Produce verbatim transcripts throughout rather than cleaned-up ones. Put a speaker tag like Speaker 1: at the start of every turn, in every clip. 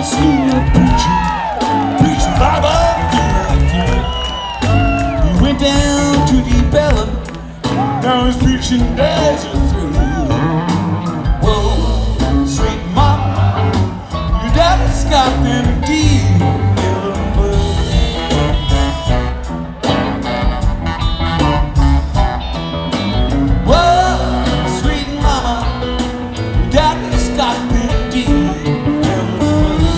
Speaker 1: school of preaching, preaching Bible through. He went down to Deep Ellum, now he's preaching desert through. Whoa, sweet mama, your daddy's got them deep Ellum blues. Whoa, sweet mama, your daddy's got them deep Ellum blues.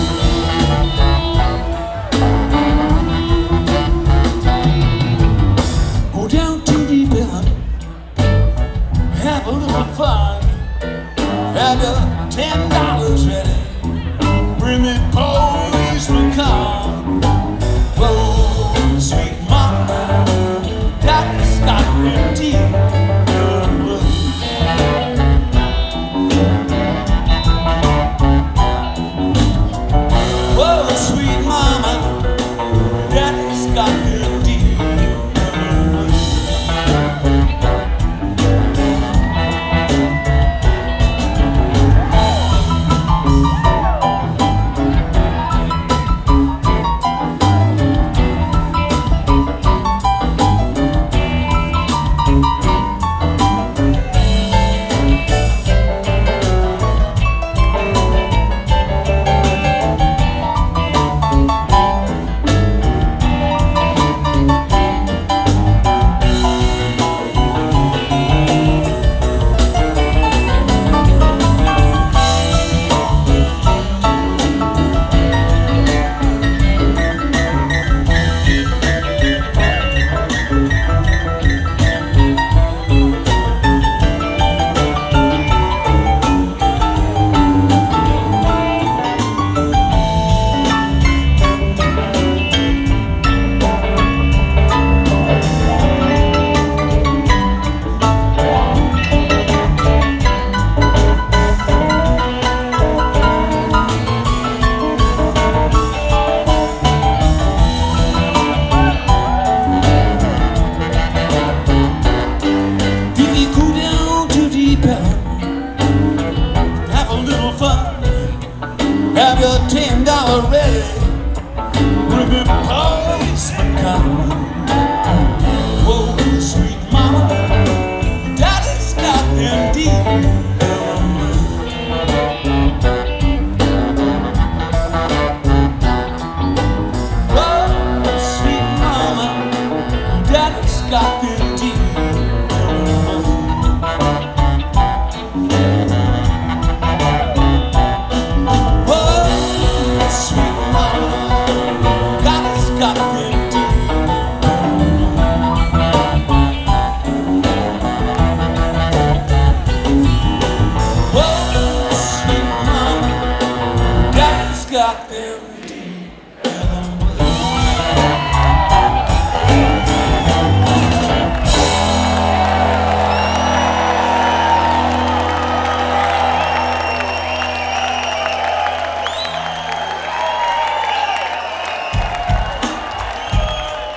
Speaker 1: Go down to Deep Ellum, have a little fun, have your ten dollars ready when the policemen come. Whoa, sweet mama, daddy's got them deep Ellum blues. Whoa, sweet mama, daddy's got them deep Ellum blues. Have your ten dollar ready when the policemen come.